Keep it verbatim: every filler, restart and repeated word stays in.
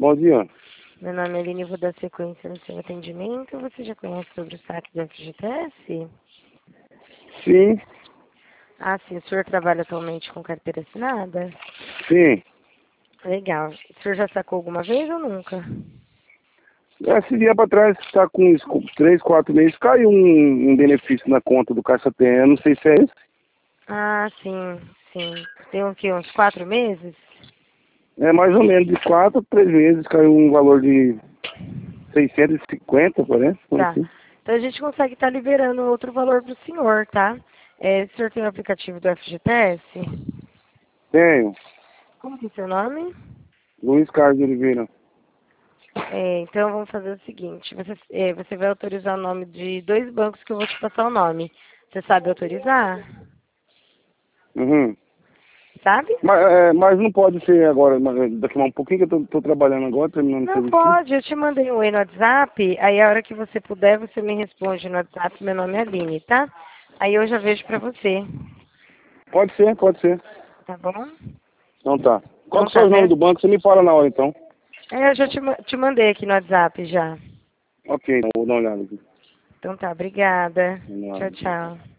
Bom dia. Meu nome é Aline, vou dar sequência no seu atendimento. Você já conhece sobre o saque do F G T S? Sim, Ah, sim. O senhor trabalha atualmente com carteira assinada? sim. Legal. O senhor já sacou alguma vez ou nunca? Esse dia para trás, está com uns co- três, quatro meses, caiu um, um benefício na conta do Caixa Tem. Eu não sei se é esse. Ah, sim, sim. Tem o quê? Uns quatro meses? É mais ou menos de quatro, três meses, caiu um valor de seiscentos e cinquenta, parece. Tá. Assim. Então a gente consegue estar liberando outro valor para o senhor, tá? É, o senhor tem o aplicativo do F G T S? Tenho. Como que é seu nome? Luiz Carlos de Oliveira. É, então vamos fazer o seguinte, você, é, você vai autorizar o nome de dois bancos que eu vou te passar o nome. Você sabe autorizar? Uhum. Sabe? Mas, é, mas não pode ser agora, mas daqui a um pouquinho que eu tô, tô trabalhando agora, terminando o Não serviço. pode, eu te mandei um e no WhatsApp, aí a hora que você puder, você me responde no WhatsApp, meu nome é Aline, tá? Aí eu já vejo pra você, Pode ser, pode ser. tá bom? Então tá. Qual Então que são tá, os nomes até... do banco? Você me fala na hora então. É, eu já te, ma- te mandei aqui no WhatsApp já. Ok, então vou dar uma olhada aqui. Então tá, obrigada. Vamos Tchau, lá. tchau.